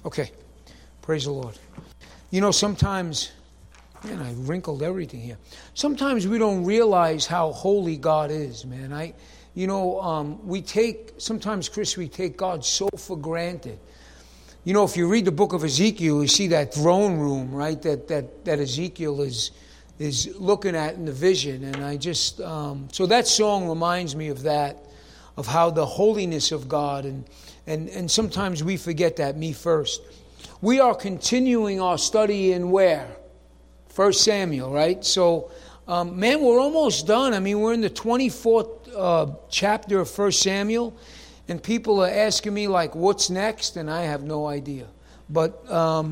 Okay. Praise the Lord. You know, sometimes, man, I wrinkled everything here. Sometimes we don't realize how holy God is, man. Sometimes, Chris, we take God so for granted. You know, if you read the book of Ezekiel, you see that throne room, right, that Ezekiel is looking at in the vision. And I just, so that song reminds me of that, of how the holiness of God, and sometimes we forget that, me first. We are continuing our study in where? 1 Samuel, right? So, man, we're almost done. I mean, we're in the 24th chapter of 1 Samuel, and people are asking me, like, what's next? And I have no idea. But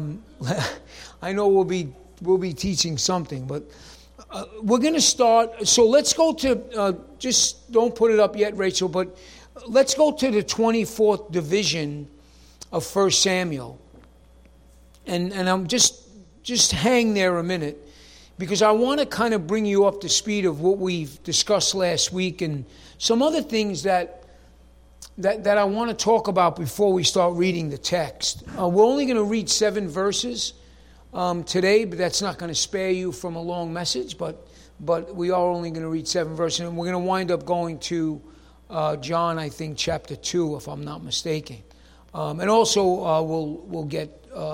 I know we'll be teaching something. But we're going to start. So let's go to, just don't put it up yet, Rachel, but let's go to the 24th division of 1 Samuel. And I'm just hang there a minute, because I want to kind of bring you up to speed of what we've discussed last week and some other things that I want to talk about before we start reading the text. We're only going to read 7 verses today, but that's not going to spare you from a long message. But we are only going to read 7 verses, and we're going to wind up going to John, I think, chapter 2, if I'm not mistaken. And also we'll get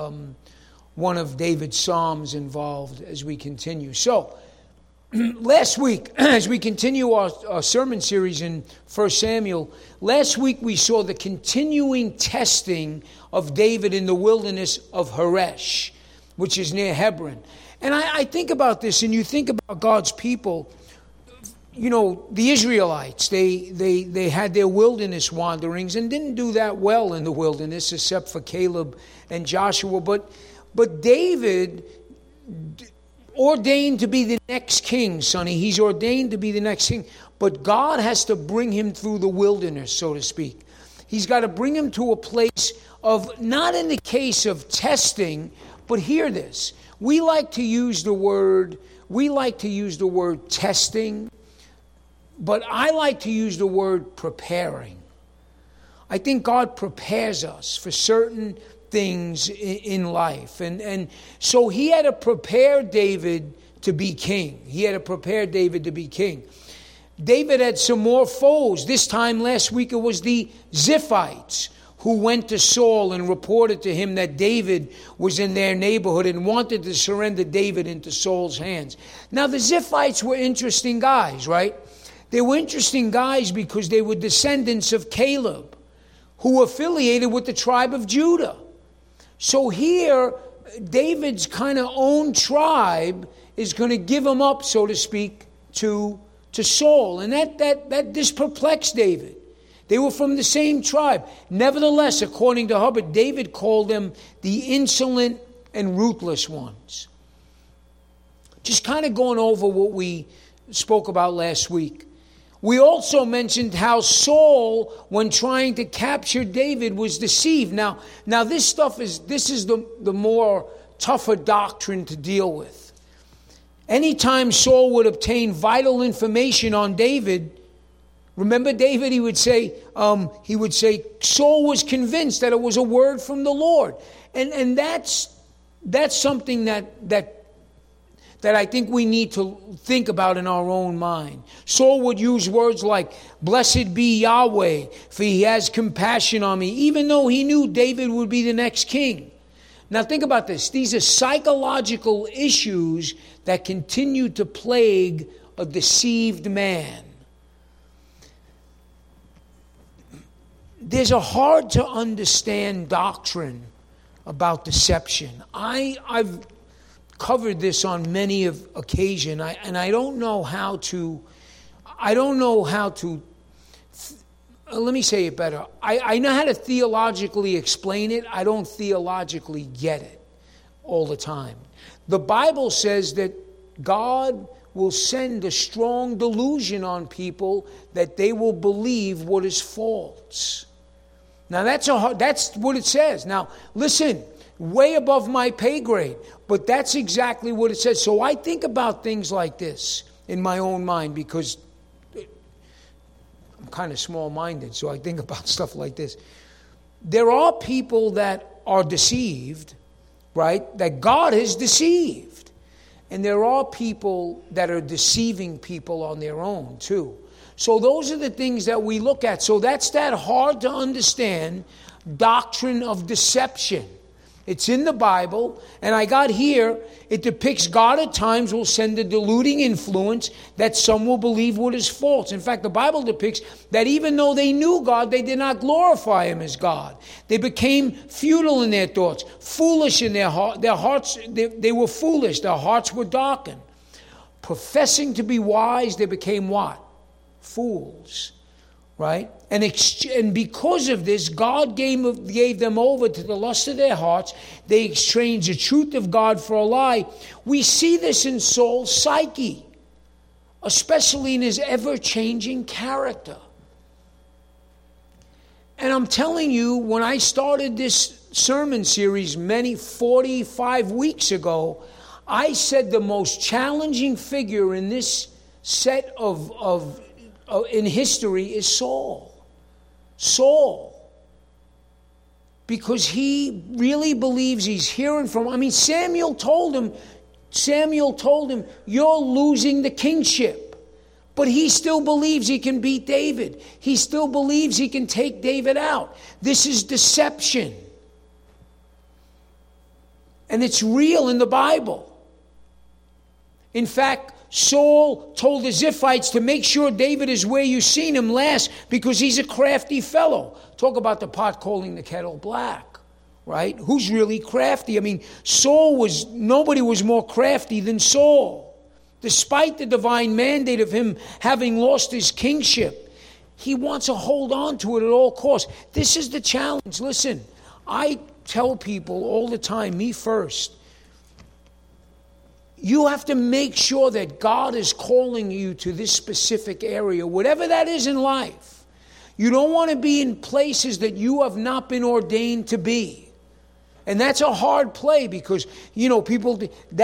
one of David's Psalms involved as we continue. So, last week, as we continue our sermon series in 1 Samuel, last week we saw the continuing testing of David in the wilderness of Horesh, which is near Hebron. And I think about this, and you think about God's people. You know, the Israelites, they had their wilderness wanderings and didn't do that well in the wilderness, except for Caleb and Joshua. But David ordained to be the next king, Sonny. He's ordained to be the next king. But God has to bring him through the wilderness, so to speak. He's got to bring him to a place of, not in the case of testing, but hear this. We like to use the word testing, but I like to use the word preparing. I think God prepares us for certain things in life. And so he had to prepare David to be king. David had some more foes. This time last week it was the Ziphites who went to Saul and reported to him that David was in their neighborhood and wanted to surrender David into Saul's hands. Now the Ziphites were interesting guys, right? They were interesting guys because they were descendants of Caleb, who were affiliated with the tribe of Judah. So here, David's kind of own tribe is going to give him up, so to speak, to Saul. And that just perplexed David. They were from the same tribe. Nevertheless, according to Hubbard, David called them the insolent and ruthless ones. Just kind of going over what we spoke about last week. We also mentioned how Saul, when trying to capture David, was deceived. Now this is the more tougher doctrine to deal with. Anytime Saul would obtain vital information on David, remember David, he would say, Saul was convinced that it was a word from the Lord. And that's something that I think we need to think about in our own mind. Saul would use words like, "Blessed be Yahweh, for he has compassion on me," even though he knew David would be the next king. Now think about this. These are psychological issues that continue to plague a deceived man. There's a hard to understand doctrine about deception. I've covered this on many occasions, and I don't know how to. Let me say it better. I know how to theologically explain it. I don't theologically get it all the time. The Bible says that God will send a strong delusion on people that they will believe what is false. Now that's what it says. Now listen. Way above my pay grade, but that's exactly what it says. So I think about things like this in my own mind because I'm kind of small-minded, so I think about stuff like this. There are people that are deceived, right? That God has deceived. And there are people that are deceiving people on their own too. So those are the things that we look at. So that's that hard to understand doctrine of deception. It's in the Bible, and I got here, it depicts God at times will send a deluding influence that some will believe what is false. In fact, the Bible depicts that even though they knew God, they did not glorify Him as God. They became futile in their thoughts, foolish in their heart. Their hearts, they were foolish. Their hearts were darkened. Professing to be wise, they became what? Fools. Right? And because of this, God gave them over to the lust of their hearts. They exchanged the truth of God for a lie. We see this in Saul's psyche, especially in his ever-changing character. And I'm telling you, when I started this sermon series 45 weeks ago, I said the most challenging figure in this set of in history is Saul. Saul. Because he really believes he's hearing from... Samuel told him, you're losing the kingship. But he still believes he can beat David. He still believes he can take David out. This is deception. And it's real in the Bible. In fact, Saul told the Ziphites to make sure David is where you've seen him last because he's a crafty fellow. Talk about the pot calling the kettle black, right? Who's really crafty? Nobody was more crafty than Saul. Despite the divine mandate of him having lost his kingship, he wants to hold on to it at all costs. This is the challenge. Listen, I tell people all the time, me first, you have to make sure that God is calling you to this specific area, whatever that is in life. You don't want to be in places that you have not been ordained to be. And that's a hard play because, people,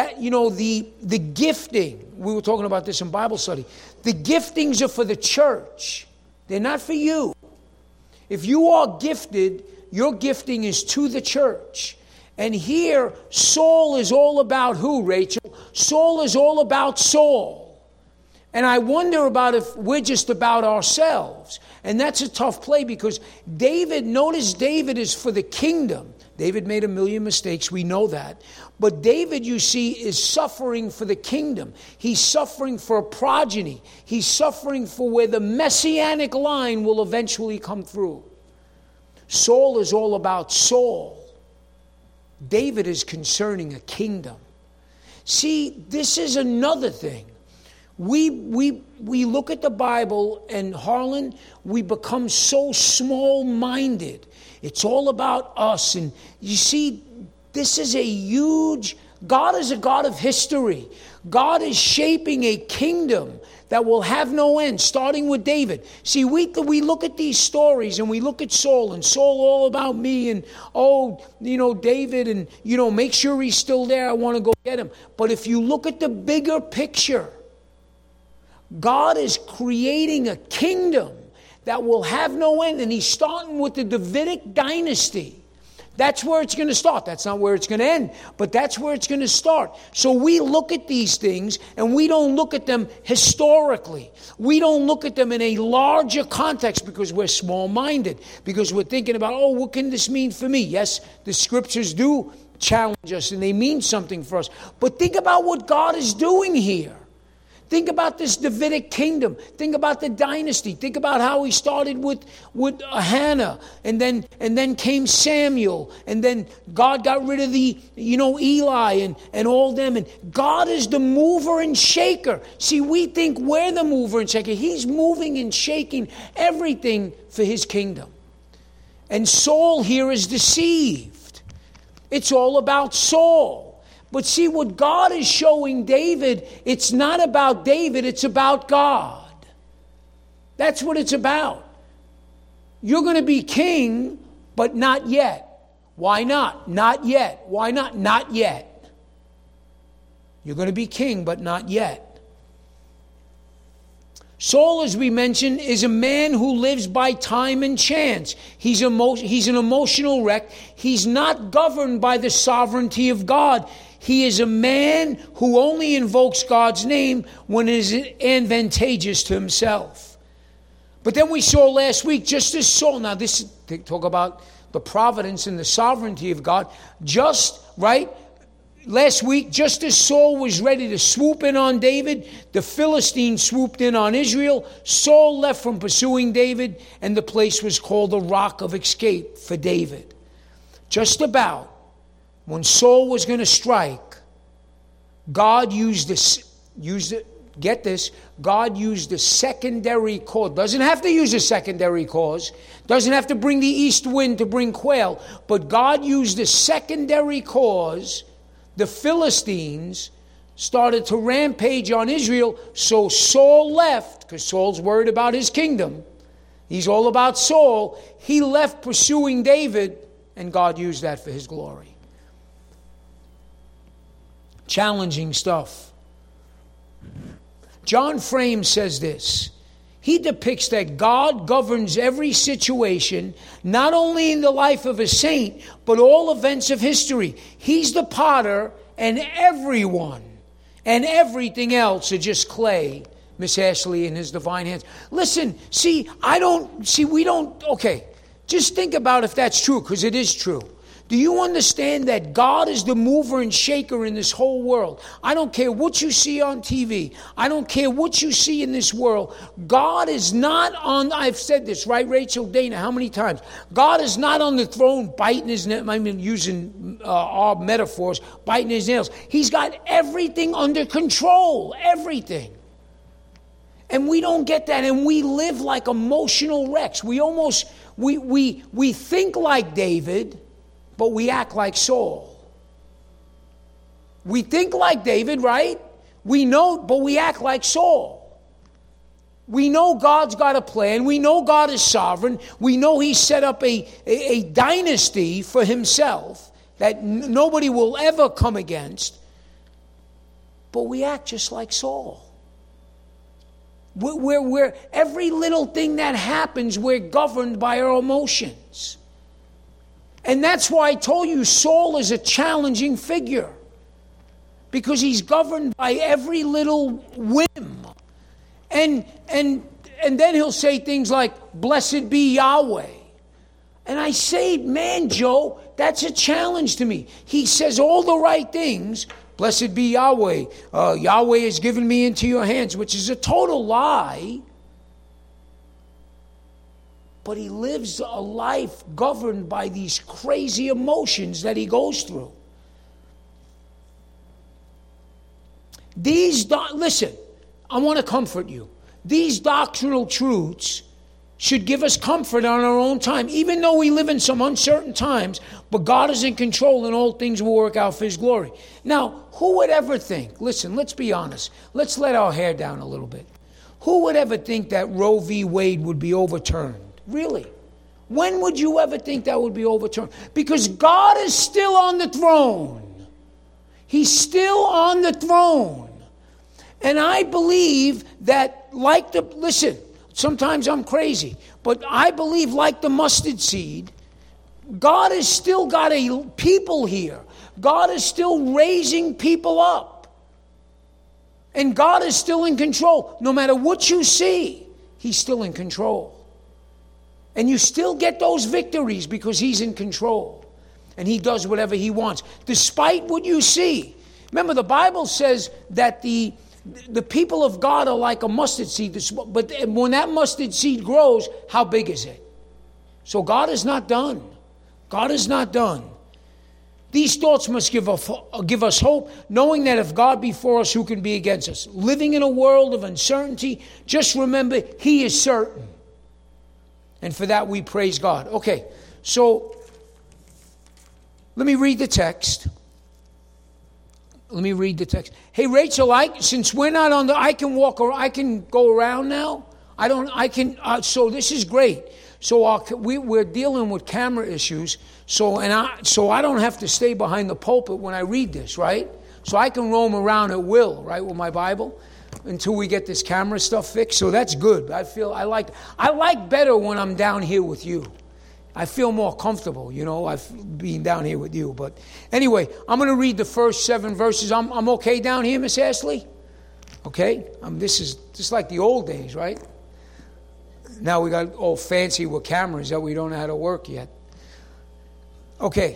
the gifting, we were talking about this in Bible study, the giftings are for the church. They're not for you. If you are gifted, your gifting is to the church. And here, Saul is all about who, Rachel? Saul is all about Saul. And I wonder about if we're just about ourselves. And that's a tough play because notice David is for the kingdom. David made a million mistakes, we know that. But David, you see, is suffering for the kingdom. He's suffering for a progeny. He's suffering for where the messianic line will eventually come through. Saul is all about Saul. David is concerning a kingdom. See, this is another thing. We look at the Bible, and Harlan, we become so small-minded. It's all about us. And you see, this is a huge... God is a God of history. God is shaping a kingdom that will have no end, starting with David. See, we look at these stories and we look at Saul, and Saul all about me, and David, and make sure he's still there. I want to go get him. But if you look at the bigger picture, God is creating a kingdom that will have no end, and He's starting with the Davidic dynasty. That's where it's going to start. That's not where it's going to end, but that's where it's going to start. So we look at these things, and we don't look at them historically. We don't look at them in a larger context because we're small-minded, because we're thinking about, what can this mean for me? Yes, the scriptures do challenge us, and they mean something for us. But think about what God is doing here. Think about this Davidic kingdom. Think about the dynasty. Think about how he started with Hannah, and then came Samuel, and then God got rid of the Eli and all them. And God is the mover and shaker. See, we think we're the mover and shaker. He's moving and shaking everything for His kingdom. And Saul here is deceived. It's all about Saul. But see, what God is showing David, it's not about David, it's about God. That's what it's about. You're going to be king, but not yet. Why not? Not yet. Why not? Not yet. You're going to be king, but not yet. Saul, as we mentioned, is a man who lives by time and chance. He's an emotional wreck. He's not governed by the sovereignty of God. He is a man who only invokes God's name when it is advantageous to himself. But then we saw last week, just as Saul, now this talk about the providence and the sovereignty of God, last week, just as Saul was ready to swoop in on David, the Philistines swooped in on Israel. Saul left from pursuing David, and the place was called the Rock of Escape for David. Just about when Saul was going to strike, God used God used a secondary cause. Doesn't have to use a secondary cause. Doesn't have to bring the east wind to bring quail. But God used a secondary cause. The Philistines started to rampage on Israel. So Saul left, because Saul's worried about his kingdom. He's all about Saul. He left pursuing David, and God used that for his glory. Challenging stuff. John Frame says this. He depicts that God governs every situation, not only in the life of a saint, but all events of history. He's the potter, and everyone and everything else are just clay, Miss Ashley, in his divine hands. Listen, okay, just think about if that's true, because it is true. Do you understand that God is the mover and shaker in this whole world? I don't care what you see on TV. I don't care what you see in this world. God is not on, I've said this, right, Rachel, Dana, how many times? God is not on the throne biting his nails, I mean, using our metaphors, biting his nails. He's got everything under control, everything. And we don't get that, and we live like emotional wrecks. We think like David, but we act like Saul. We think like David, right? We know, but we act like Saul. We know God's got a plan. We know God is sovereign. We know he set up a dynasty for himself that nobody will ever come against. But we act just like Saul. We're every little thing that happens, we're governed by our emotions. And that's why I told you Saul is a challenging figure. Because he's governed by every little whim. And then he'll say things like, blessed be Yahweh. And I say, man, Joe, that's a challenge to me. He says all the right things. Blessed be Yahweh. Yahweh has given me into your hands, which is a total lie. But he lives a life governed by these crazy emotions that he goes through. Listen, I want to comfort you. These doctrinal truths should give us comfort on our own time, even though we live in some uncertain times, but God is in control and all things will work out for his glory. Now, who would ever think, listen, let's be honest. Let's let our hair down a little bit. Who would ever think that Roe v. Wade would be overturned? Really? When would you ever think that would be overturned? Because God is still on the throne. He's still on the throne. And I believe that listen, sometimes I'm crazy, but I believe like the mustard seed, God has still got a people here. God is still raising people up. And God is still in control. No matter what you see, he's still in control. And you still get those victories because he's in control. And he does whatever he wants, despite what you see. Remember, the Bible says that the people of God are like a mustard seed. But when that mustard seed grows, how big is it? So God is not done. God is not done. These thoughts must give us hope, knowing that if God be for us, who can be against us? Living in a world of uncertainty, just remember, he is certain. And for that we praise God. Okay, so let me read the text. Hey, Rachel, since we're not on I can go around now. So this is great. So we're dealing with camera issues. So I don't have to stay behind the pulpit when I read this, right? So I can roam around at will, right, with my Bible. until we get this camera stuff fixed. So that's good. I like better when I'm down here with you. I feel more comfortable, being down here with you. But anyway, I'm going to read the first 7 verses. I'm okay down here, Miss Ashley? Okay? This is just like the old days, right? Now we got all fancy with cameras that we don't know how to work yet. Okay.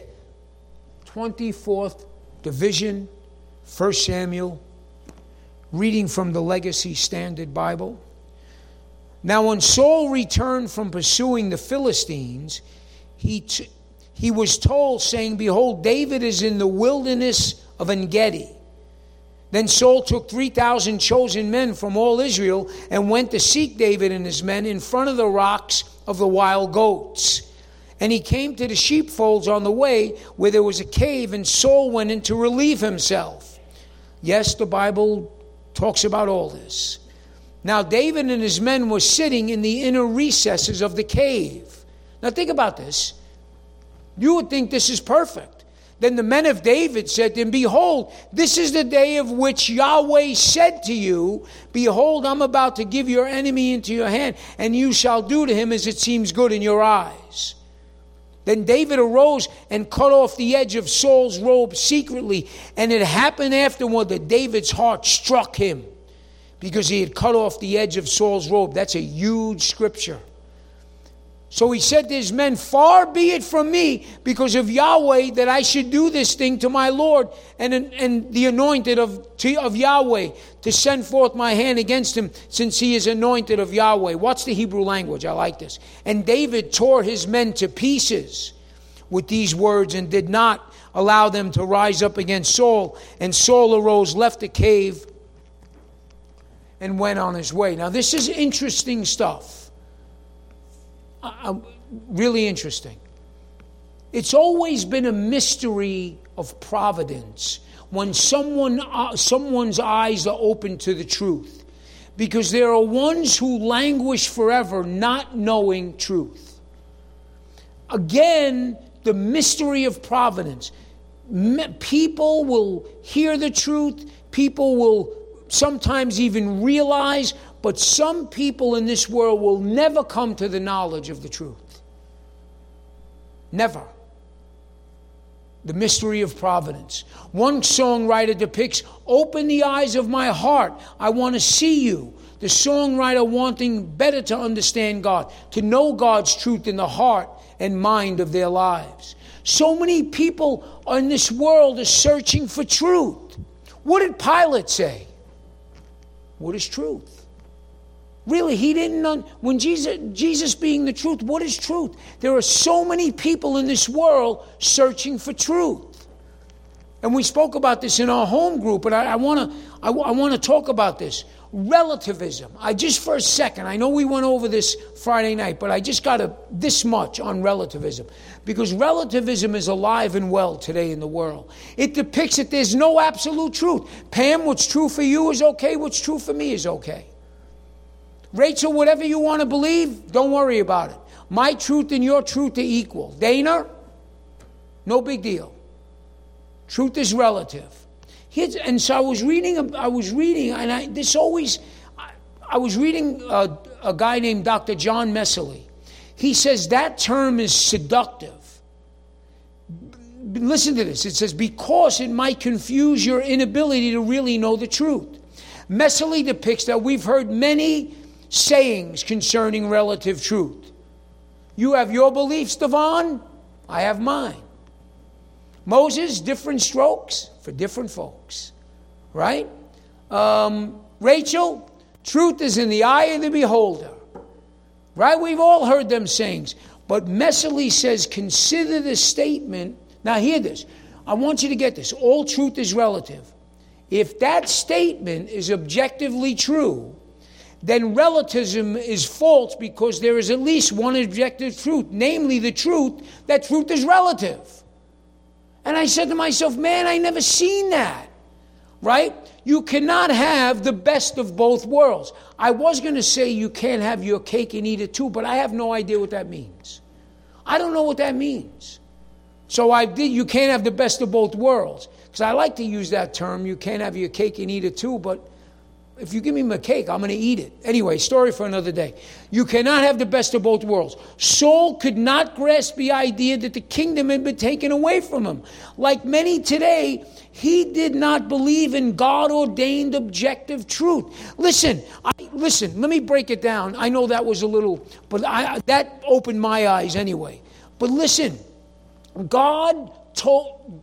24th division, 1 Samuel, reading from the Legacy Standard Bible. Now when Saul returned from pursuing the Philistines, he was told, saying, "Behold, David is in the wilderness of En-Gedi." Then Saul took 3,000 chosen men from all Israel and went to seek David and his men in front of the rocks of the wild goats. And he came to the sheepfolds on the way where there was a cave, and Saul went in to relieve himself. Yes, the Bible talks about all this. Now David and his men were sitting in the inner recesses of the cave. Now think about this. You would think this is perfect. Then the men of David said to him, "Behold, this is the day of which Yahweh said to you, Behold, I'm about to give your enemy into your hand, and you shall do to him as it seems good in your eyes." Then David arose and cut off the edge of Saul's robe secretly. And it happened afterward that David's heart struck him because he had cut off the edge of Saul's robe. That's a huge scripture. So he said to his men, "Far be it from me, because of Yahweh, that I should do this thing to my Lord and the anointed of Yahweh, to send forth my hand against him, since he is anointed of Yahweh." What's the Hebrew language? I like this. And David tore his men to pieces with these words and did not allow them to rise up against Saul. And Saul arose, left the cave, and went on his way. Now this is interesting stuff. Really interesting. It's always been a mystery of providence when someone's eyes are open to the truth, because there are ones who languish forever not knowing truth. Again, the mystery of providence. People will hear the truth. People will sometimes even realize, but some people in this world will never come to the knowledge of the truth. Never. The mystery of providence. One songwriter depicts, "Open the eyes of my heart. I want to see you." The songwriter wanting better to understand God, to know God's truth in the heart and mind of their lives. So many people in this world are searching for truth. What did Pilate say? What is truth? Really, he didn't know. When Jesus being the truth, what is truth? There are so many people in this world searching for truth. And we spoke about this in our home group, but I want to talk about this. Relativism. For a second, I know we went over this Friday night, but I just got this much on relativism. Because relativism is alive and well today in the world. It depicts that there's no absolute truth. Pam, what's true for you is okay. What's true for me is okay. Rachel, whatever you want to believe, don't worry about it. My truth and your truth are equal. Dana, no big deal. Truth is relative. And so I was reading, and I was reading a guy named Dr. John Messerly. He says that term is seductive. Listen to this. It says, because it might confuse your inability to really know the truth. Messerly depicts that we've heard many sayings concerning relative truth. You have your beliefs, Devon. I have mine. Moses, different strokes for different folks. Right? Rachel, truth is in the eye of the beholder. Right? We've all heard them sayings. But Messerly says, consider the statement. Now hear this. I want you to get this. All truth is relative. If that statement is objectively true, then relativism is false, because there is at least one objective truth, namely the truth that truth is relative. And I said to myself, man, I never seen that. Right? You cannot have the best of both worlds. I was going to say you can't have your cake and eat it too, but I have no idea what that means. I don't know what that means. So you can't have the best of both worlds. Because I like to use that term, you can't have your cake and eat it too, but if you give me my cake, I'm going to eat it. Anyway, story for another day. You cannot have the best of both worlds. Saul could not grasp the idea that the kingdom had been taken away from him. Like many today, he did not believe in God-ordained objective truth. Listen, let me break it down. I know that was a little, but that opened my eyes anyway. But listen, God told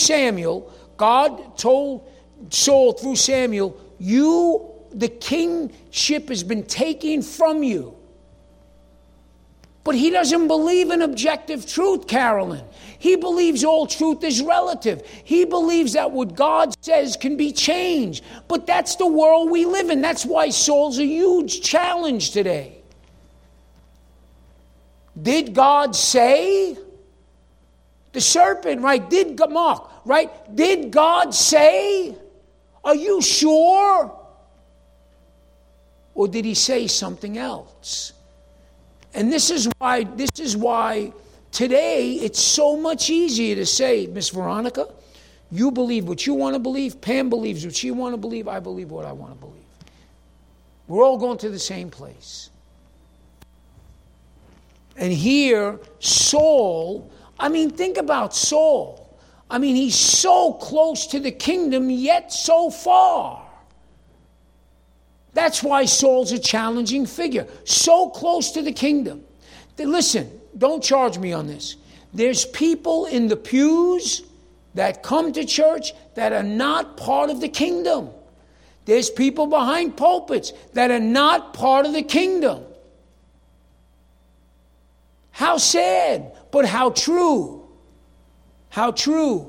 Saul through Samuel, the kingship has been taken from you. But he doesn't believe in objective truth, Carolyn. He believes all truth is relative. He believes that what God says can be changed. But that's the world we live in. That's why Saul's a huge challenge today. Did God say? The serpent, right? Did God say? Are you sure? Or did he say something else? And this is why today it's so much easier to say, Miss Veronica, you believe what you want to believe, Pam believes what she wants to believe, I believe what I want to believe. We're all going to the same place. And here, Saul, think about Saul. He's so close to the kingdom, yet so far. That's why Saul's a challenging figure. So close to the kingdom. Listen, don't charge me on this. There's people in the pews that come to church that are not part of the kingdom. There's people behind pulpits that are not part of the kingdom. How sad, but how true. How true.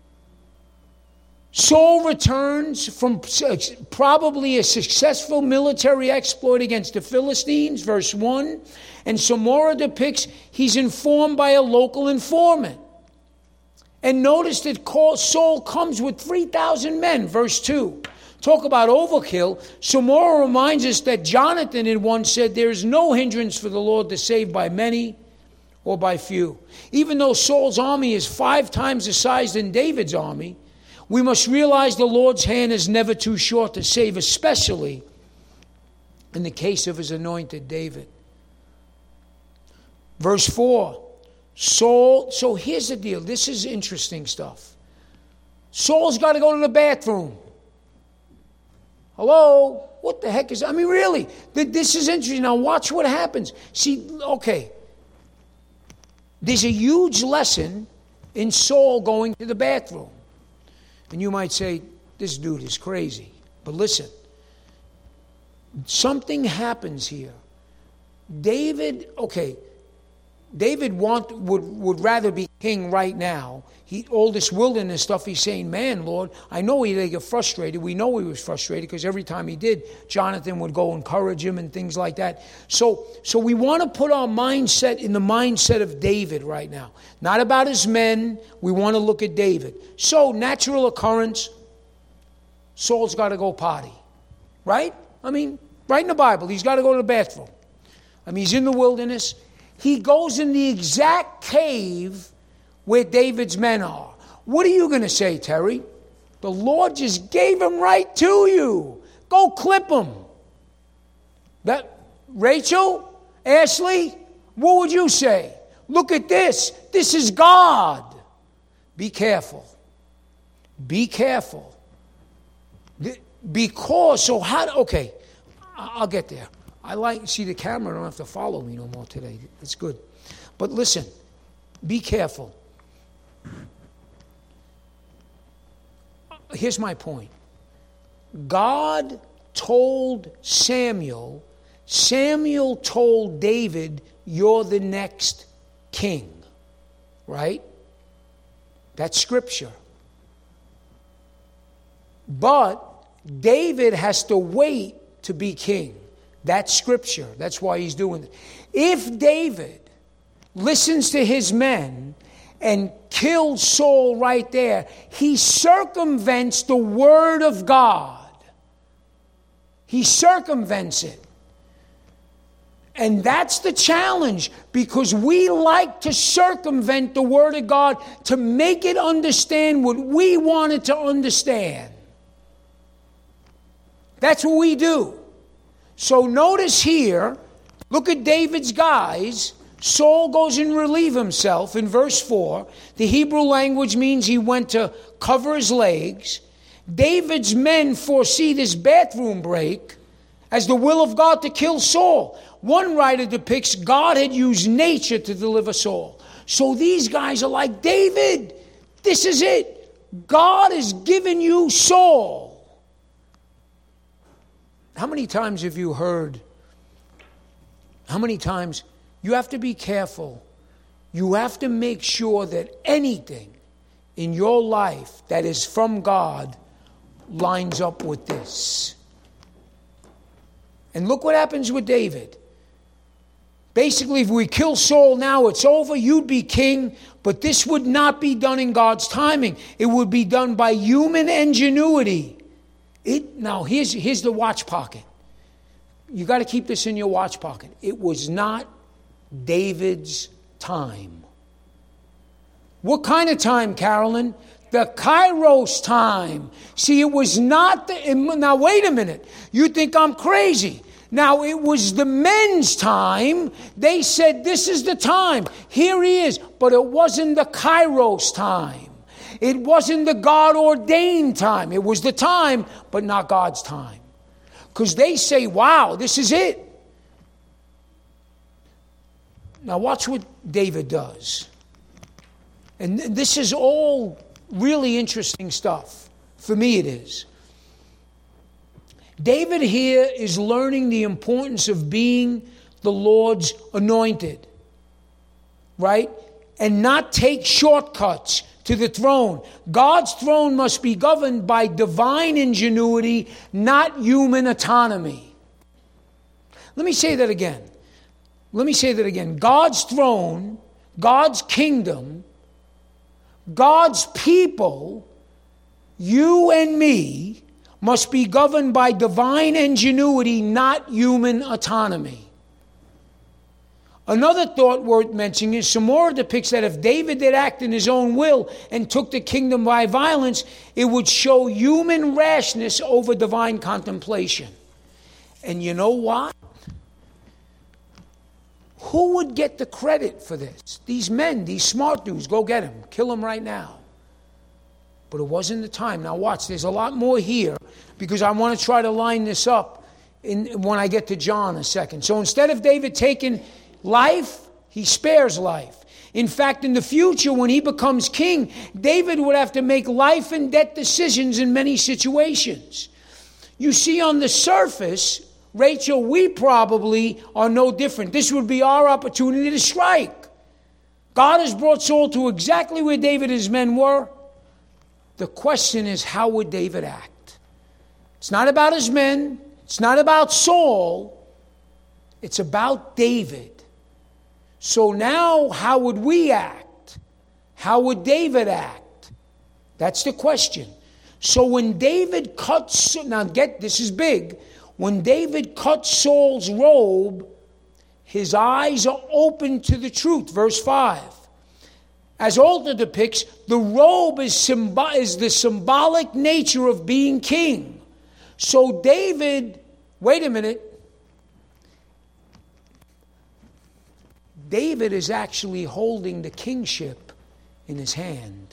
Saul returns from probably a successful military exploit against the Philistines, verse 1. And Samora depicts he's informed by a local informant. And notice that Saul comes with 3,000 men, verse 2. Talk about overkill. Samora reminds us that Jonathan had once said, there is no hindrance for the Lord to save by many or by few. Even though Saul's army is 5 times the size than David's army, we must realize the Lord's hand is never too short to save, especially in the case of his anointed David. Verse 4, Saul, so here's the deal. This is interesting stuff. Saul's got to go to the bathroom. Hello? What the heck is, really, this is interesting. Now watch what happens. See, okay. There's a huge lesson in Saul going to the bathroom. And you might say, this dude is crazy. But listen, something happens here. David would rather be king right now. All this wilderness stuff, he's saying, man, Lord, I know they get frustrated. We know he was frustrated because every time he did, Jonathan would go encourage him and things like that. So we want to put our mindset in the mindset of David right now. Not about his men. We want to look at David. So, natural occurrence, Saul's got to go potty. Right? Right in the Bible, he's got to go to the bathroom. He's in the wilderness. He goes in the exact cave where David's men are. What are you going to say, Terry? The Lord just gave him right to you. Go clip him. Rachel, Ashley, what would you say? Look at this. This is God. Be careful. Be careful. Because, okay, I'll get there. See the camera, don't have to follow me no more today. It's good. But listen, be careful. Here's my point. God told Samuel told David, you're the next king. Right? That's scripture. But David has to wait to be king. That's scripture. That's why he's doing it. If David listens to his men and kills Saul right there, he circumvents the word of God. He circumvents it. And that's the challenge, because we like to circumvent the word of God to make it understand what we want it to understand. That's what we do. So notice here, look at David's guys. Saul goes and relieve himself in verse 4. The Hebrew language means he went to cover his legs. David's men foresee this bathroom break as the will of God to kill Saul. One writer depicts God had used nature to deliver Saul. So these guys are like, David, this is it. God has given you Saul. How many times have you heard, you have to be careful. You have to make sure that anything in your life that is from God lines up with this. And look what happens with David. Basically, if we kill Saul now, it's over. You'd be king. But this would not be done in God's timing. It would be done by human ingenuity. Now, here's the watch pocket. You got to keep this in your watch pocket. It was not David's time. What kind of time, Carolyn? The Kairos time. See, it was not now wait a minute. You think I'm crazy. Now, it was the men's time. They said, this is the time. Here he is. But it wasn't the Kairos time. It wasn't the God-ordained time. It was the time, but not God's time. Because they say, wow, this is it. Now, watch what David does. And this is all really interesting stuff. For me, it is. David here is learning the importance of being the Lord's anointed, right? And not take shortcuts to the throne. God's throne must be governed by divine ingenuity, not human autonomy. Let me say that again. God's throne, God's kingdom, God's people, you and me, must be governed by divine ingenuity, not human autonomy. Another thought worth mentioning is Samora depicts that if David did act in his own will and took the kingdom by violence, it would show human rashness over divine contemplation. And you know what? Who would get the credit for this? These men, these smart dudes, go get him. Kill him right now. But it wasn't the time. Now watch, there's a lot more here because I want to try to line this up when I get to John in a second. So instead of David taking life, he spares life. In fact, in the future, when he becomes king, David would have to make life and death decisions in many situations. You see, on the surface, Rachel, we probably are no different. This would be our opportunity to strike. God has brought Saul to exactly where David and his men were. The question is, how would David act? It's not about his men. It's not about Saul. It's about David. So now, how would we act? How would David act? That's the question. So when David cuts, now get this is big. When David cuts Saul's robe, his eyes are open to the truth. Verse 5. As Alter depicts, the robe is the symbolic nature of being king. So David, wait a minute. David is actually holding the kingship in his hand.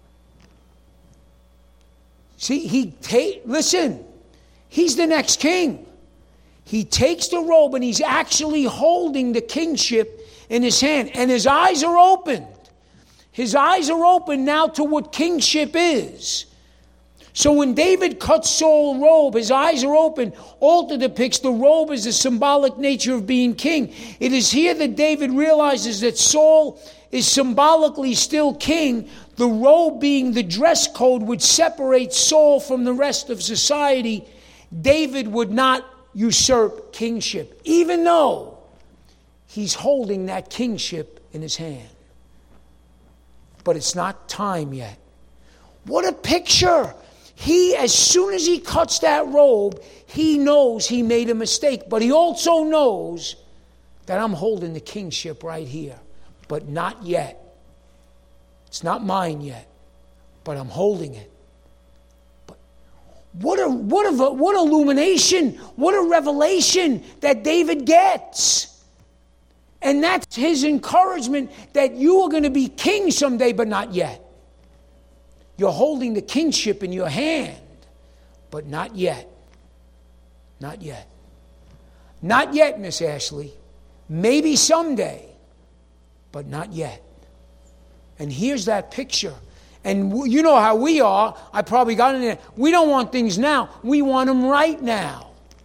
See, listen, he's the next king. He takes the robe and he's actually holding the kingship in his hand. And his eyes are opened. His eyes are open now to what kingship is. So when David cuts Saul's robe, his eyes are open. Alter depicts the robe as the symbolic nature of being king. It is here that David realizes that Saul is symbolically still king, the robe being the dress code which separates Saul from the rest of society. David would not usurp kingship, even though he's holding that kingship in his hand. But it's not time yet. What a picture! As soon as he cuts that robe, he knows he made a mistake. But he also knows that I'm holding the kingship right here. But not yet. It's not mine yet. But I'm holding it. But What illumination, what a revelation that David gets. And that's his encouragement that you are going to be king someday, but not yet. You're holding the kingship in your hand, but not yet. Not yet. Not yet, Miss Ashley. Maybe someday, but not yet. And here's that picture. And you know how we are. I probably got in there. We don't want things now. We want them right now.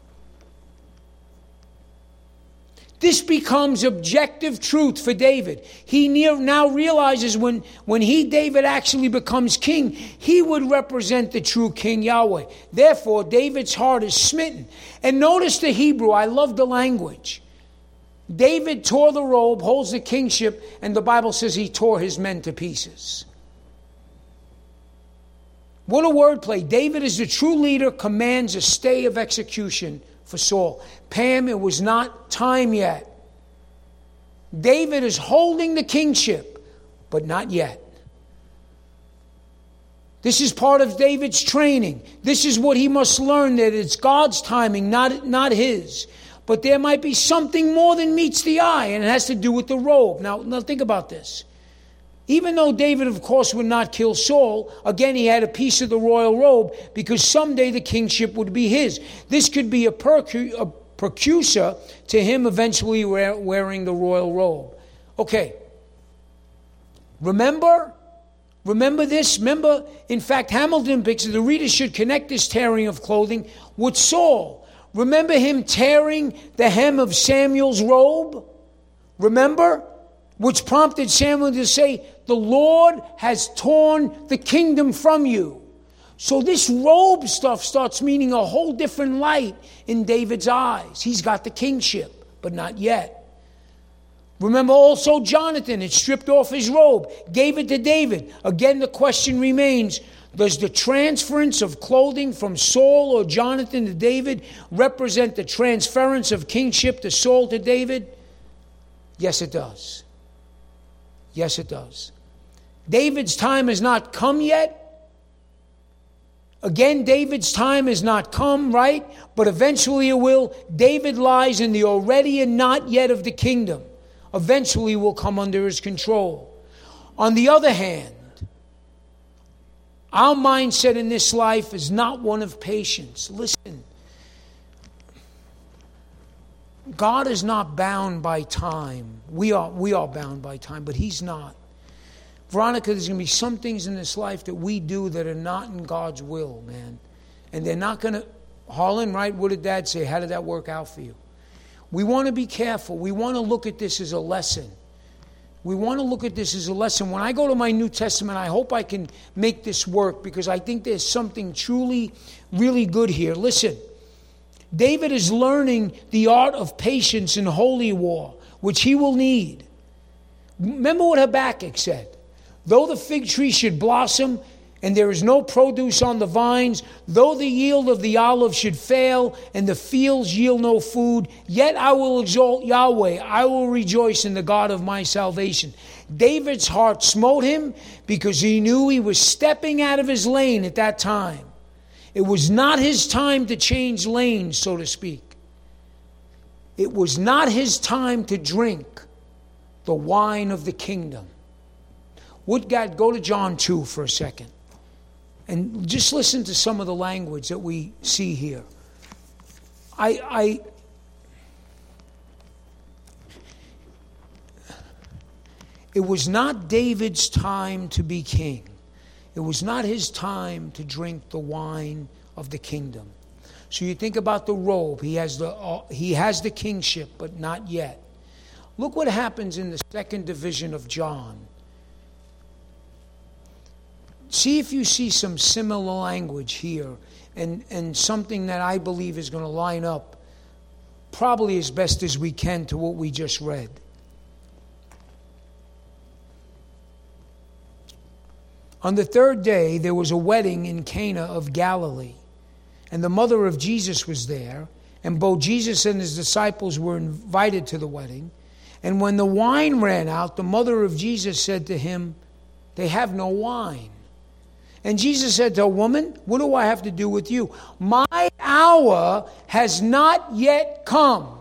This becomes objective truth for David. He now realizes when David actually becomes king, he would represent the true King Yahweh. Therefore, David's heart is smitten. And notice the Hebrew. I love the language. David tore the robe, holds the kingship, and the Bible says he tore his men to pieces. What a wordplay. David is the true leader, commands a stay of execution for Saul. Pam, it was not time yet. David is holding the kingship, but not yet. This is part of David's training. This is what he must learn, that it's God's timing, not his. But there might be something more than meets the eye, and it has to do with the robe. Now think about this. Even though David, of course, would not kill Saul, again, he had a piece of the royal robe because someday the kingship would be his. This could be a precursor to him eventually wearing the royal robe. Okay. Remember this? Remember, in fact, Hamilton picks the reader should connect this tearing of clothing with Saul. Remember him tearing the hem of Samuel's robe? Remember? Which prompted Samuel to say, the Lord has torn the kingdom from you. So this robe stuff starts meaning a whole different light in David's eyes. He's got the kingship, but not yet. Remember also Jonathan had stripped off his robe, gave it to David. Again, the question remains, does the transference of clothing from Saul or Jonathan to David represent the transference of kingship to Saul to David? Yes, it does. Yes, it does. David's time has not come yet. Again, David's time has not come, right? But eventually it will. David lies in the already and not yet of the kingdom. Eventually will come under his control. On the other hand, our mindset in this life is not one of patience. Listen. God is not bound by time. We are bound by time, but he's not. Veronica, there's going to be some things in this life that we do that are not in God's will, man. And they're not going to... Harlan, right? What did Dad say? How did that work out for you? We want to be careful. We want to look at this as a lesson. We want to look at this as a lesson. When I go to my New Testament, I hope I can make this work because I think there's something truly, really good here. Listen. David is learning the art of patience in holy war, which he will need. Remember what Habakkuk said. Though the fig tree should blossom and there is no produce on the vines, though the yield of the olive should fail and the fields yield no food, yet I will exalt Yahweh. I will rejoice in the God of my salvation. David's heart smote him because he knew he was stepping out of his lane at that time. It was not his time to change lanes, so to speak. It was not his time to drink the wine of the kingdom. Would God go to John 2 for a second? And just listen to some of the language that we see here. It was not David's time to be king. It was not his time to drink the wine of the kingdom. So you think about the robe. He has the kingship, but not yet. Look what happens in the second division of John. See if you see some similar language here and something that I believe is going to line up probably as best as we can to what we just read. On the third day, there was a wedding in Cana of Galilee, and the mother of Jesus was there, and both Jesus and his disciples were invited to the wedding. And when the wine ran out, the mother of Jesus said to him, "They have no wine." And Jesus said to a woman, what do I have to do with you? My hour has not yet come.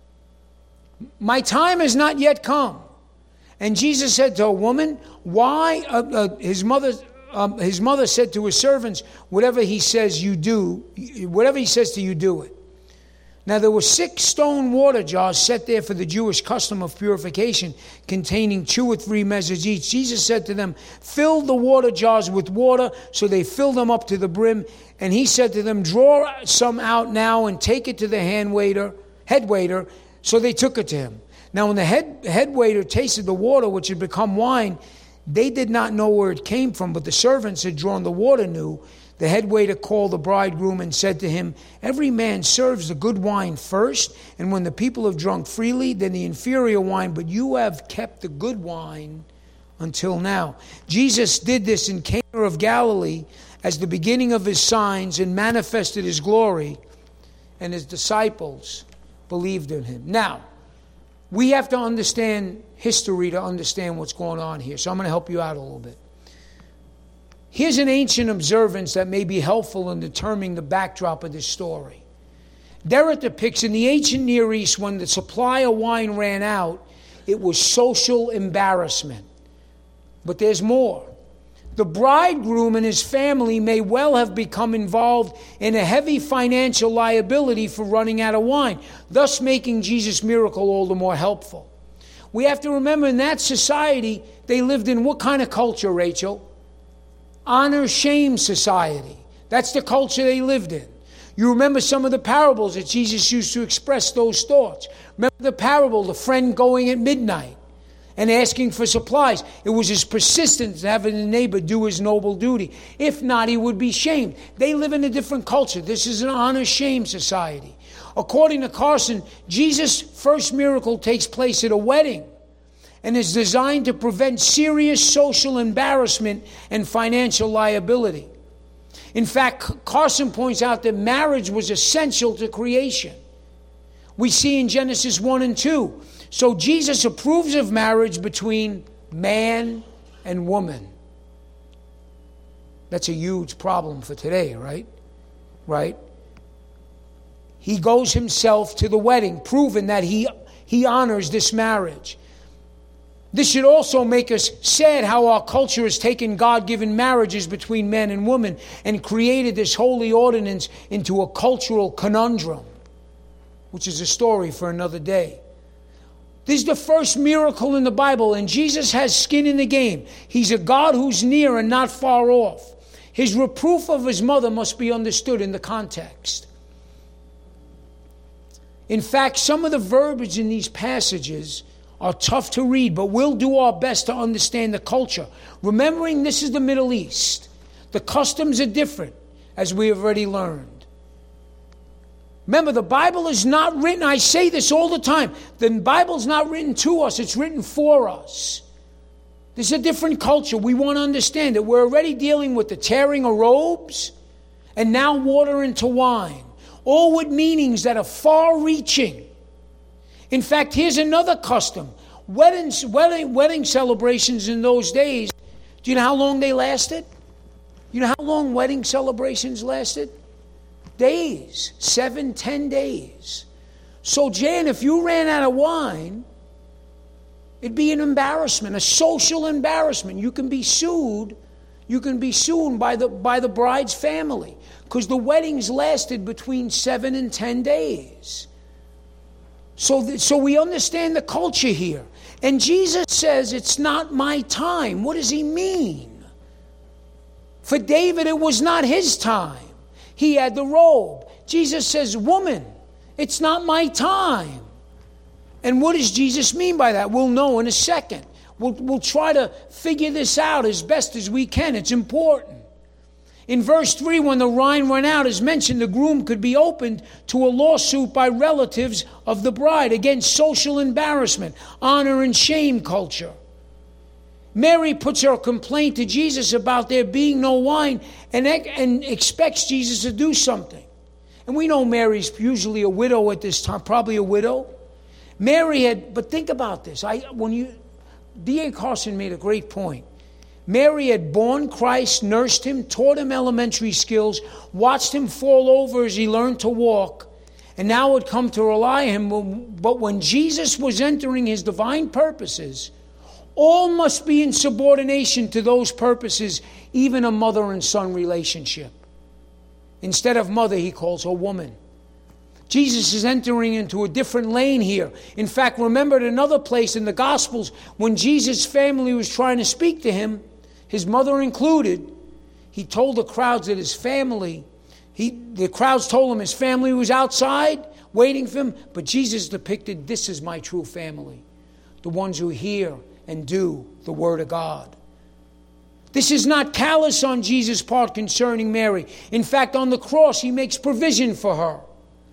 My time has not yet come. And Jesus said to a woman, why? His mother said to his servants, whatever he says you do, whatever he says to you, do it. Now there were 6 stone water jars set there for the Jewish custom of purification, containing 2 or 3 measures each. Jesus said to them, fill the water jars with water. So they filled them up to the brim. And he said to them, draw some out now and take it to the head waiter. So they took it to him. Now when the head waiter tasted the water, which had become wine, they did not know where it came from, but the servants had drawn the water knew. The head waiter called the bridegroom and said to him, every man serves the good wine first, and when the people have drunk freely, then the inferior wine, but you have kept the good wine until now. Jesus did this in Cana of Galilee as the beginning of his signs and manifested his glory, and his disciples believed in him. Now, we have to understand history to understand what's going on here, so I'm going to help you out a little bit. Here's an ancient observance that may be helpful in determining the backdrop of this story. There it depicts in the ancient Near East, when the supply of wine ran out, it was social embarrassment. But there's more. The bridegroom and his family may well have become involved in a heavy financial liability for running out of wine, thus making Jesus' miracle all the more helpful. We have to remember, in that society, they lived in what kind of culture, Rachel? Honor-shame society. That's the culture they lived in. You remember some of the parables that Jesus used to express those thoughts. Remember the parable, the friend going at midnight and asking for supplies. It was his persistence to having the neighbor do his noble duty. If not, he would be shamed. They live in a different culture. This is an honor-shame society. According to Carson, Jesus' first miracle takes place at a wedding and is designed to prevent serious social embarrassment and financial liability. In fact, Carson points out that marriage was essential to creation. We see in Genesis 1 and 2. So Jesus approves of marriage between man and woman. That's a huge problem for today, right? Right? He goes himself to the wedding, proving that he honors this marriage. This should also make us sad how our culture has taken God-given marriages between men and women and created this holy ordinance into a cultural conundrum, which is a story for another day. This is the first miracle in the Bible, and Jesus has skin in the game. He's a God who's near and not far off. His reproof of his mother must be understood in the context. In fact, some of the verbiage in these passages are tough to read, but we'll do our best to understand the culture. Remembering this is the Middle East. The customs are different, as we have already learned. Remember, the Bible is not written, I say this all the time, the Bible's not written to us, it's written for us. This is a different culture. We want to understand that we're already dealing with the tearing of robes and now water into wine, all with meanings that are far-reaching. In fact, here's another custom. Wedding celebrations in those days, do you know how long they lasted? You know how long wedding celebrations lasted? Days, 7, 10 days. So, Jan, if you ran out of wine, it'd be an embarrassment, a social embarrassment. You can be sued. You can be sued by the bride's family because the weddings lasted between 7 and 10 days. So we understand the culture here. And Jesus says, it's not my time. What does he mean? For David, it was not his time. He had the robe. Jesus says, woman, it's not my time. And what does Jesus mean by that? We'll know in a second. We'll try to figure this out as best as we can. It's important. In verse 3, when the wine ran out, as mentioned, the groom could be opened to a lawsuit by relatives of the bride against social embarrassment, honor and shame culture. Mary puts her complaint to Jesus about there being no wine and expects Jesus to do something. And we know Mary's usually a widow at this time, probably a widow. Mary had, but think about this. D.A. Carson made a great point. Mary had borne Christ, nursed him, taught him elementary skills, watched him fall over as he learned to walk, and now had come to rely on him. But when Jesus was entering his divine purposes, all must be in subordination to those purposes, even a mother and son relationship. Instead of mother, he calls her woman. Jesus is entering into a different lane here. In fact, remember at another place in the Gospels, when Jesus' family was trying to speak to him, his mother included, he told the crowds that his family, the crowds told him his family was outside waiting for him, but Jesus depicted, this is my true family, the ones who hear and do the Word of God. This is not callous on Jesus' part concerning Mary. In fact, on the cross, he makes provision for her.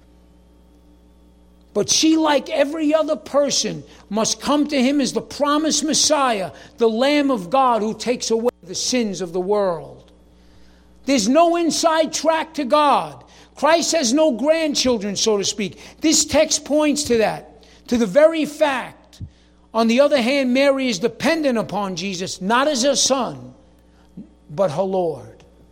But she, like every other person, must come to him as the promised Messiah, the Lamb of God who takes away the sins of the world. There's no inside track to God. Christ has no grandchildren, so to speak. This text points to that, to the very fact. On the other hand, Mary is dependent upon Jesus, not as her son, but her Lord.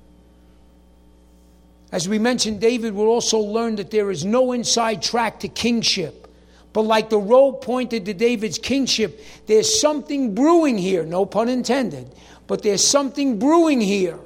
As we mentioned, David will also learn that there is no inside track to kingship. But like the robe pointed to David's kingship, there's something brewing here, no pun intended, but there's something brewing here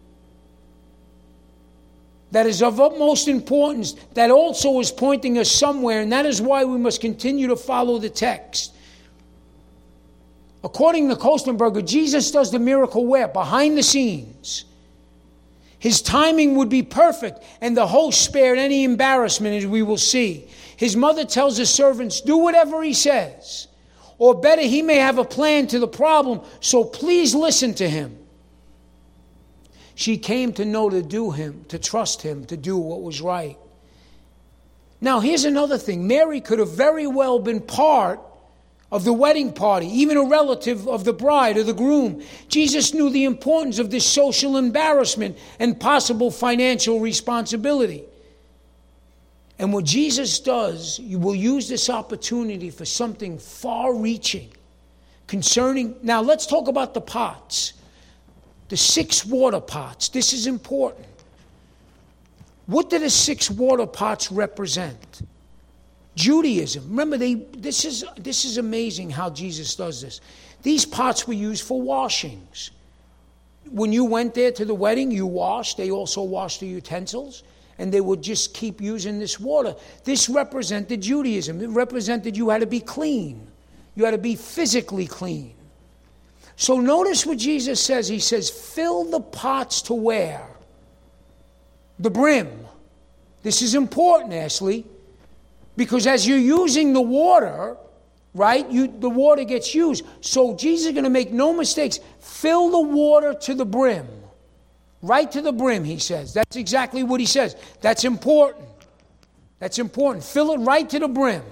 that is of utmost importance, that also is pointing us somewhere, and that is why we must continue to follow the text. According to Kostenberger, Jesus does the miracle where? Behind the scenes. His timing would be perfect, and the host spared any embarrassment, as we will see. His mother tells the servants, do whatever he says. Or better, he may have a plan to the problem, so please listen to him. She came to know to do him, to trust him, to do what was right. Now, here's another thing. Mary could have very well been part of the wedding party, even a relative of the bride or the groom. Jesus knew the importance of this social embarrassment and possible financial responsibility. And what Jesus does, you will use this opportunity for something far-reaching concerning... Now, let's talk about the pots. The 6 water pots. This is important. What do the 6 water pots represent? Judaism. Remember, this is amazing how Jesus does this. These pots were used for washings. When you went there to the wedding, you washed. They also washed the utensils, and they would just keep using this water. This represented Judaism. It represented you had to be clean. You had to be physically clean. So notice what Jesus says. He says, fill the pots to where? The brim. This is important, Ashley. Because as you're using the water, right, the water gets used. So Jesus is going to make no mistakes. Fill the water to the brim. Right to the brim, he says. That's exactly what he says. That's important. That's important. Fill it right to the brim.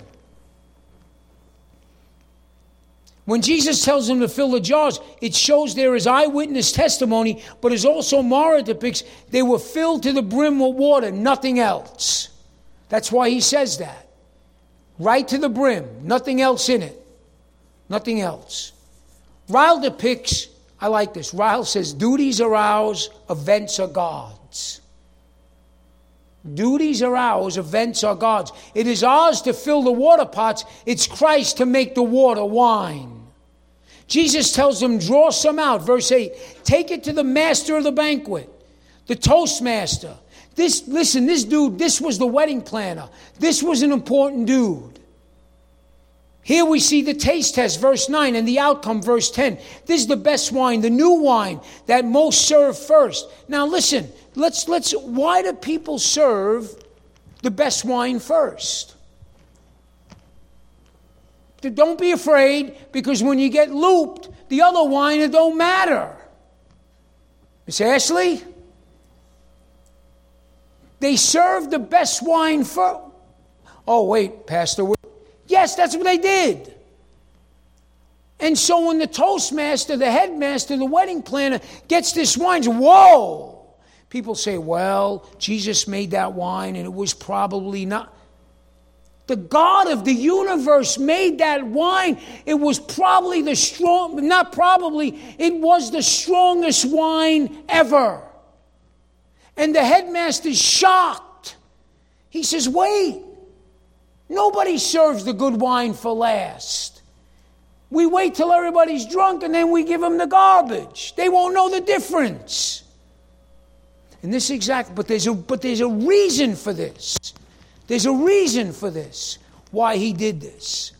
When Jesus tells them to fill the jars, it shows there is eyewitness testimony, but as also Mara depicts, they were filled to the brim with water, nothing else. That's why he says that. Right to the brim, nothing else in it. Nothing else. Ryle depicts, I like this, Ryle says, duties are ours, events are God's. Duties are ours, events are God's. It is ours to fill the water pots, it's Christ to make the water wine. Jesus tells them, draw some out, verse 8, take it to the master of the banquet, the toastmaster. This dude, this was the wedding planner. This was an important dude. Here we see the taste test, verse 9, and the outcome, verse 10. This is the best wine, the new wine that most serve first. Now listen, why do people serve the best wine first? Don't be afraid, because when you get looped, the other wine, it don't matter. Miss Ashley? They served the best wine first. Oh, wait, Pastor. Yes, that's what they did. And so when the toastmaster, the headmaster, the wedding planner gets this wine, whoa! People say, well, Jesus made that wine and it was probably not. The God of the universe made that wine. It was probably it was the strongest wine ever. And the headmaster's shocked. He says, wait, nobody serves the good wine for last. We wait till everybody's drunk and then we give them the garbage. They won't know the difference. And this but there's a reason for this. There's a reason for this, why he did this.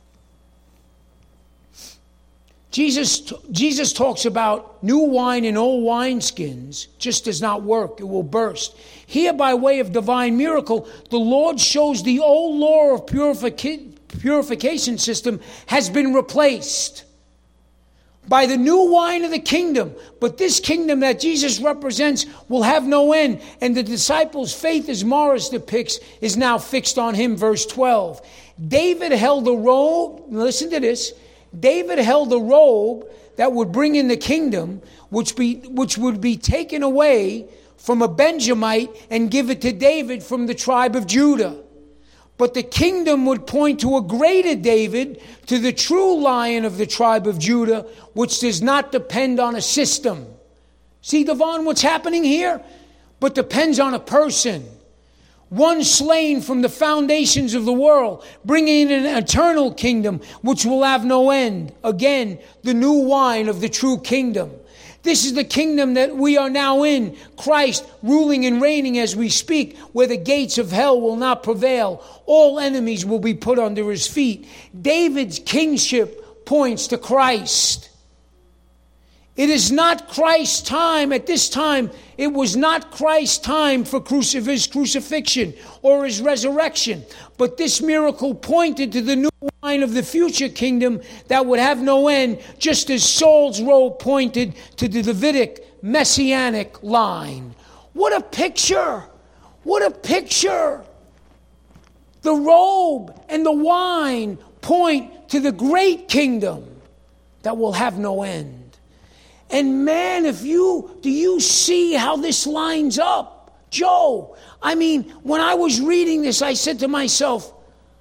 Jesus talks about new wine in old wineskins just does not work. It will burst. Here, by way of divine miracle, the Lord shows the old law of purification system has been replaced by the new wine of the kingdom. But this kingdom that Jesus represents will have no end. And the disciples' faith, as Morris depicts, is now fixed on him. Verse 12. David held a robe. Listen to this. David held a robe that would bring in the kingdom, which would be taken away from a Benjamite and give it to David from the tribe of Judah. But the kingdom would point to a greater David, to the true Lion of the tribe of Judah, which does not depend on a system. See, Devon, what's happening here? But depends on a person. One slain from the foundations of the world, bringing in an eternal kingdom, which will have no end. Again, the new wine of the true kingdom. This is the kingdom that we are now in, Christ ruling and reigning as we speak, where the gates of hell will not prevail. All enemies will be put under his feet. David's kingship points to Christ. It is not Christ's time. At this time, it was not Christ's time for his crucifixion or his resurrection. But this miracle pointed to the new wine of the future kingdom that would have no end, just as Saul's robe pointed to the Davidic messianic line. What a picture! What a picture! The robe and the wine point to the great kingdom that will have no end. And man, do you see how this lines up? Joe, I mean, when I was reading this, I said to myself,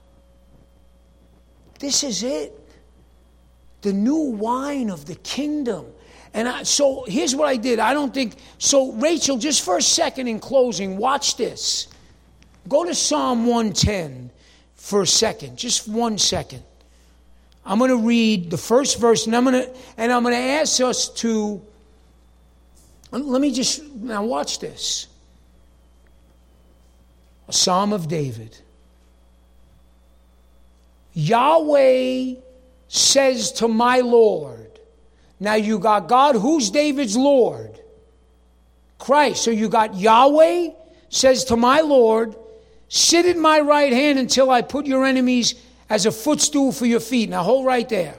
this is it. The new wine of the kingdom. And so here's what I did. So Rachel, just for a second in closing, watch this. Go to Psalm 110 for a second, just 1 second. I'm going to read the first verse, and I'm going to ask us to. Now watch this. A Psalm of David. Yahweh says to my Lord. Now you got God. Who's David's Lord? Christ. So you got Yahweh says to my Lord, sit at my right hand until I put your enemies as a footstool for your feet. Now hold right there.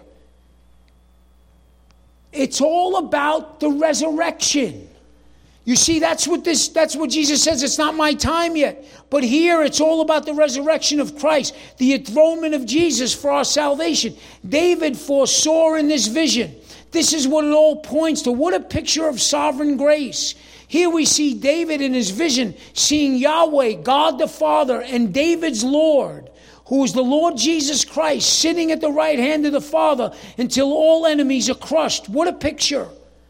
It's all about the resurrection. You see, that's what Jesus says. It's not my time yet. But here it's all about the resurrection of Christ, the enthronement of Jesus for our salvation. David foresaw in this vision. This is what it all points to. What a picture of sovereign grace. Here we see David in his vision, seeing Yahweh, God the Father, and David's Lord, who is the Lord Jesus Christ, sitting at the right hand of the Father until all enemies are crushed. What a picture.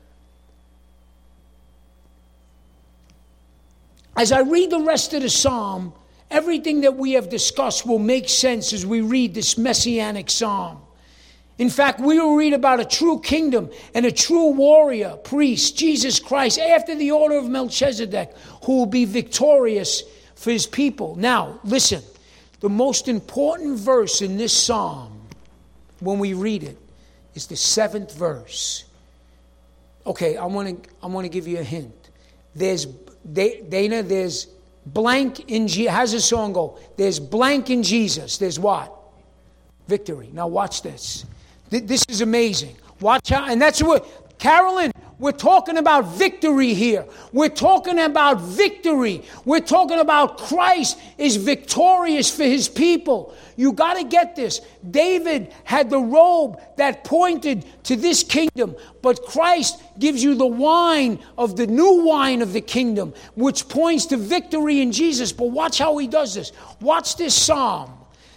As I read the rest of the psalm, everything that we have discussed will make sense as we read this messianic psalm. In fact, we will read about a true kingdom and a true warrior, priest, Jesus Christ, after the order of Melchizedek, who will be victorious for his people. Now, listen. The most important verse in this psalm, when we read it, is the 7th verse. Okay, I want to give you a hint. There's Dana. There's blank in Jesus. How's the song go? There's blank in Jesus. There's what? Victory. Now watch this. This is amazing. Watch how, and that's what Carolyn. We're talking about victory here. We're talking about victory. We're talking about Christ is victorious for his people. You got to get this. David had the robe that pointed to this kingdom, but Christ gives you the wine of the new wine of the kingdom, which points to victory in Jesus. But watch how he does this. Watch this psalm.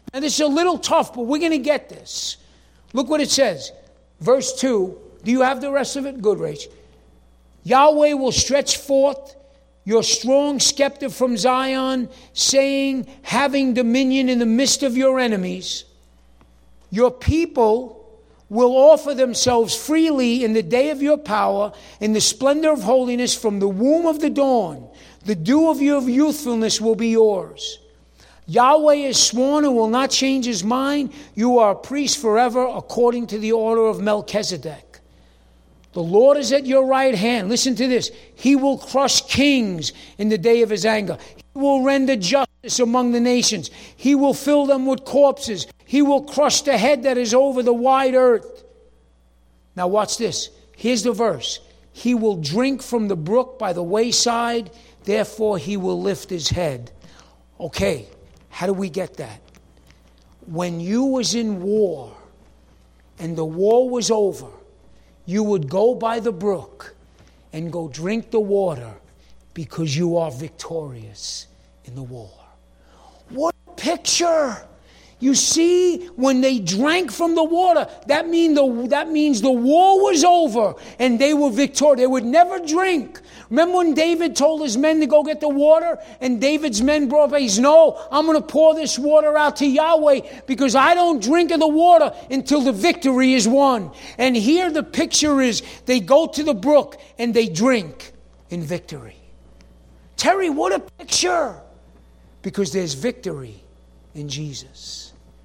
Now this is a little tough, but we're going to get this. Look what it says. Verse 2. Do you have the rest of it? Good, Rach. Yahweh will stretch forth your strong scepter from Zion, saying, having dominion in the midst of your enemies. Your people will offer themselves freely in the day of your power, in the splendor of holiness from the womb of the dawn. The dew of your youthfulness will be yours. Yahweh is sworn and will not change his mind. You are a priest forever according to the order of Melchizedek. The Lord is at your right hand. Listen to this. He will crush kings in the day of his anger. He will render justice among the nations. He will fill them with corpses. He will crush the head that is over the wide earth. Now watch this. Here's the verse. He will drink from the brook by the wayside. Therefore he will lift his head. Okay, how do we get that? When you was in war and the war was over, you would go by the brook and go drink the water because you are victorious in the war. What a picture! You see, when they drank from the water, that means the war was over and they were victorious. They would never drink. Remember when David told his men to go get the water and David's men brought back, he's, no, I'm going to pour this water out to Yahweh because I don't drink of the water until the victory is won. And here the picture is they go to the brook and they drink in victory. Terry, what a picture! Because there's victory in Jesus.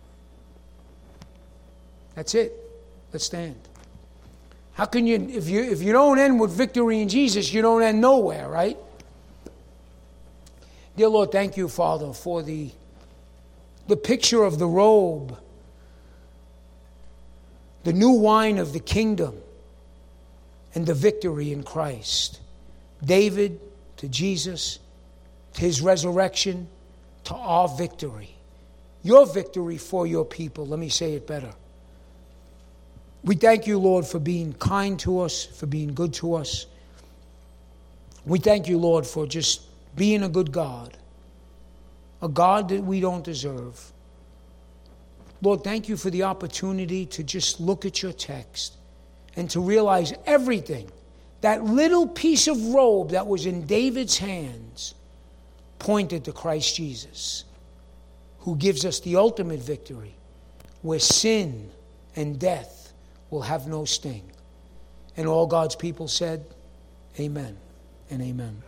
That's it. Let's stand. How can you, if you don't end with victory in Jesus, you don't end nowhere, right? Dear Lord, thank you, Father, for the picture of the robe, the new wine of the kingdom, and the victory in Christ. David to Jesus, to his resurrection, to our victory. Your victory for your people. Let me say it better. We thank you, Lord, for being kind to us, for being good to us. We thank you, Lord, for just being a good God, a God that we don't deserve. Lord, thank you for the opportunity to just look at your text and to realize everything. That little piece of robe that was in David's hands pointed to Christ Jesus, who gives us the ultimate victory, where sin and death will have no sting. And all God's people said, amen and amen.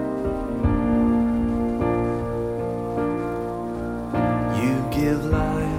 Give life